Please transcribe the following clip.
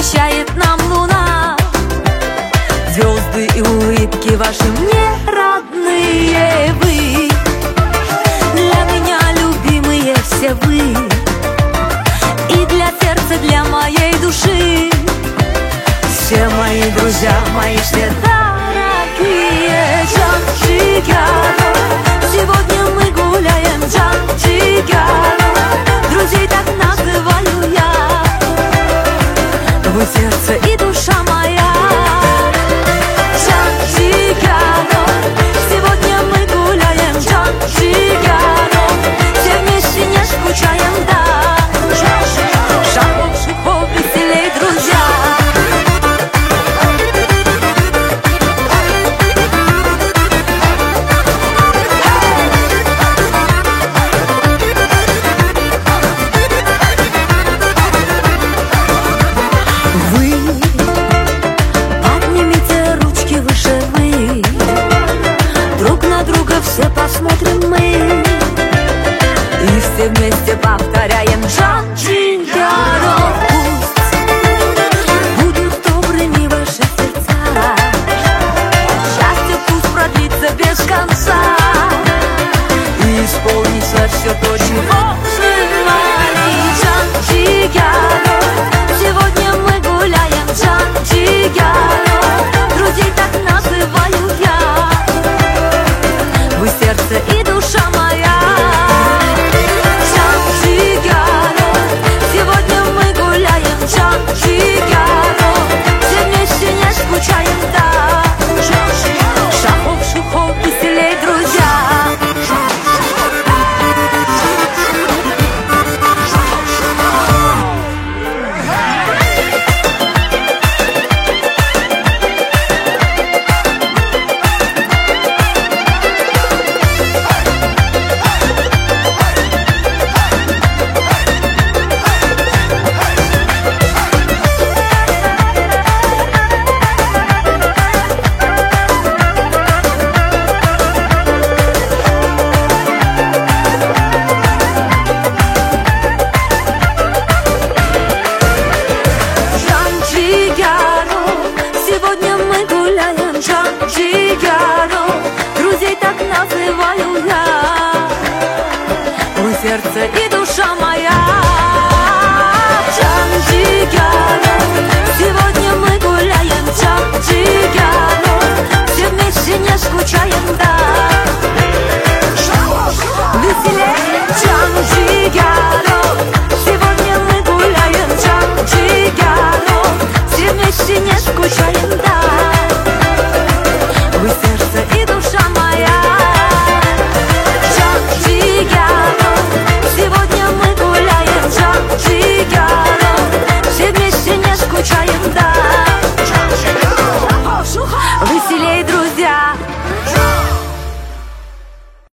обещает нам луна. Звезды и улыбки ваши мне родные вы. Для меня любимые все вы. И для сердца, для моей души. Все мои друзья, мои все дорогие. Джан-Джигаро, сегодня мы гуляем. Джан-Джигаро, друзей так называю я. Вы сердце и душа моя. Джан-Джигаро, сегодня мы гуляем. Джан-Джигаро, все вместе не скучаем, да. Шагом шагом веселей, друзья. Все посмотрим мы и все вместе повторяем Джан-Джигаро. Пусть будут добрыми ваши сердца, счастье пусть продлится без конца, и исполнится все то, чего желали. Джан-Джигаро, сегодня мы гуляем. Джан-Джигаро, друзей так называю я. Вы сердце и душа моя. Джан-Джигаро, сегодня мы гуляем. Джан-Джигаро, все вместе не скучаем, да. Шагом шагом веселей, друзья. Сегодня мы гуляем. Джан-Джигаро, друзей так называю я.